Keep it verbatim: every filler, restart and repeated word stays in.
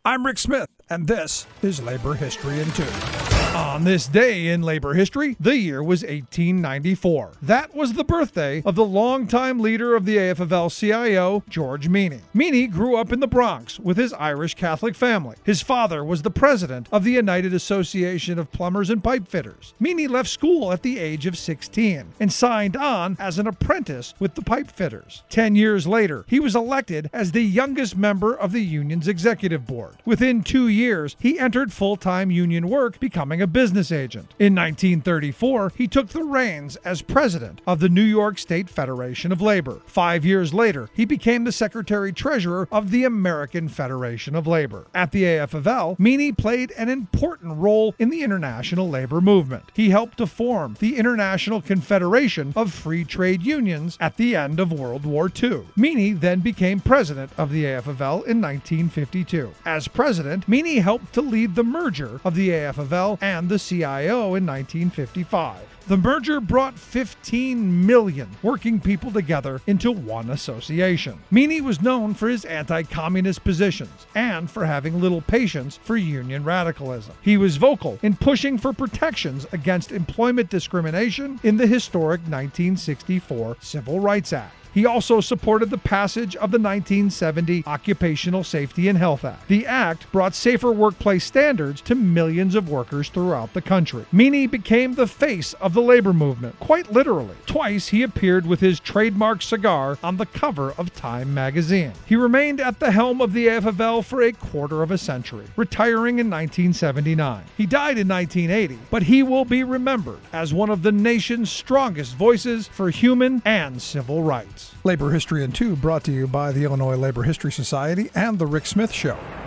I'm Rick Smith, and this is Labor History in Two. On this day in labor history, the year was eighteen ninety-four. That was the birthday of the longtime leader of the A F F L C I O, George Meany. Meany grew up in the Bronx with his Irish Catholic family. His father was the president of the United Association of Plumbers and Pipefitters. Meany left school at the age of sixteen and signed on as an apprentice with the pipefitters. Ten years later, he was elected as the youngest member of the union's executive board. Within two years, he entered full-time union work, becoming a business agent. In nineteen thirty-four, he took the reins as president of the New York State Federation of Labor. Five years later, he became the secretary-treasurer of the American Federation of Labor. At the A F F L, Meany played an important role in the international labor movement. He helped to form the International Confederation of Free Trade Unions at the end of World War Two. Meany then became president of the A F F L in nineteen fifty-two. As president, Meany helped to lead the merger of the A F F L and the C I O in nineteen fifty-five. The merger brought fifteen million working people together into one association. Meany was known for his anti-communist positions and for having little patience for union radicalism. He was vocal in pushing for protections against employment discrimination in the historic nineteen sixty-four Civil Rights Act. He also supported the passage of the nineteen seventy Occupational Safety and Health Act. The act brought safer workplace standards to millions of workers throughout the country. Meany became the face of the labor movement, quite literally. Twice he appeared with his trademark cigar on the cover of Time magazine. He remained at the helm of the A F F L for a quarter of a century, retiring in nineteen seventy-nine. He died in nineteen eighty, but he will be remembered as one of the nation's strongest voices for human and civil rights. Labor History in Two brought to you by the Illinois Labor History Society and The Rick Smith Show.